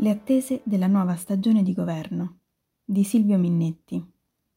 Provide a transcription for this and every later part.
Le attese della nuova stagione di governo di Silvio Minnetti.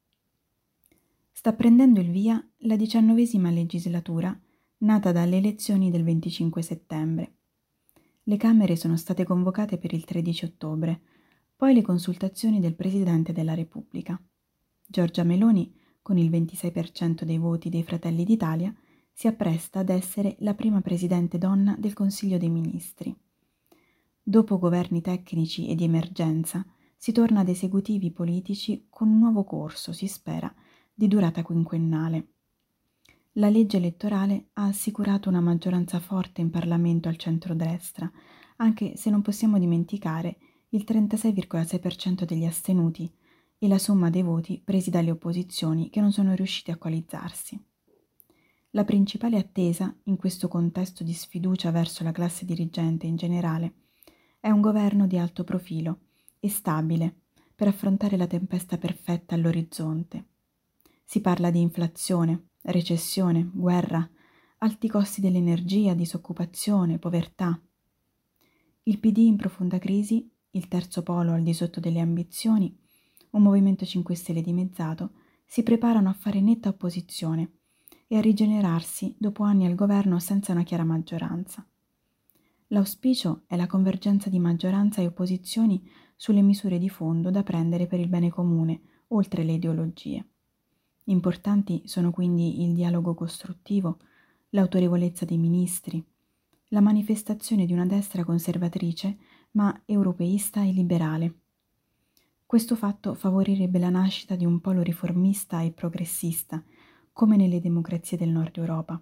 Sta prendendo il via la 19ª legislatura, nata dalle elezioni del 25 settembre. Le Camere sono state convocate per il 13 ottobre, poi le consultazioni del Presidente della Repubblica. Giorgia Meloni, con il 26% dei voti dei Fratelli d'Italia, si appresta ad essere la prima Presidente donna del Consiglio dei Ministri. Dopo governi tecnici e di emergenza, si torna ad esecutivi politici con un nuovo corso, si spera, di durata quinquennale. La legge elettorale ha assicurato una maggioranza forte in Parlamento al centrodestra, anche se non possiamo dimenticare il 36,6% degli astenuti e la somma dei voti presi dalle opposizioni che non sono riusciti a coalizzarsi. La principale attesa, in questo contesto di sfiducia verso la classe dirigente in generale, è un governo di alto profilo e stabile per affrontare la tempesta perfetta all'orizzonte. Si parla di inflazione, recessione, guerra, alti costi dell'energia, disoccupazione, povertà. Il PD in profonda crisi, il terzo polo al di sotto delle ambizioni, un Movimento 5 Stelle dimezzato, si preparano a fare netta opposizione e a rigenerarsi dopo anni al governo senza una chiara maggioranza. L'auspicio è la convergenza di maggioranza e opposizioni sulle misure di fondo da prendere per il bene comune, oltre le ideologie. Importanti sono quindi il dialogo costruttivo, l'autorevolezza dei ministri, la manifestazione di una destra conservatrice ma europeista e liberale. Questo fatto favorirebbe la nascita di un polo riformista e progressista, come nelle democrazie del Nord Europa.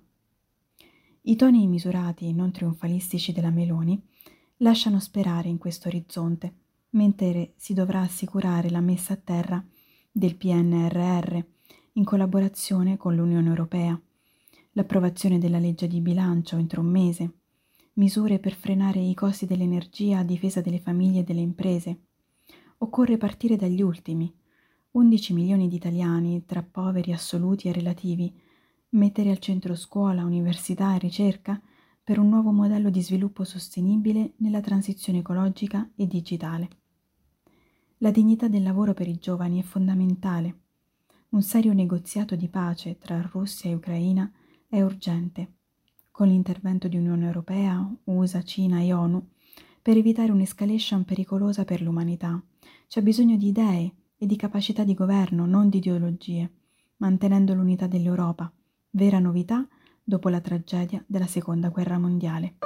I toni misurati e non trionfalistici della Meloni lasciano sperare in questo orizzonte, mentre si dovrà assicurare la messa a terra del PNRR in collaborazione con l'Unione Europea, l'approvazione della legge di bilancio entro un mese, misure per frenare i costi dell'energia a difesa delle famiglie e delle imprese. Occorre partire dagli ultimi, 11 milioni di italiani tra poveri assoluti e relativi, mettere al centro scuola, università e ricerca per un nuovo modello di sviluppo sostenibile nella transizione ecologica e digitale. La dignità del lavoro per i giovani è fondamentale. Un serio negoziato di pace tra Russia e Ucraina è urgente, con l'intervento di Unione Europea, USA, Cina e ONU, per evitare un'escalation pericolosa per l'umanità. C'è bisogno di idee e di capacità di governo, non di ideologie, mantenendo l'unità dell'Europa, vera novità dopo la tragedia della Seconda Guerra Mondiale.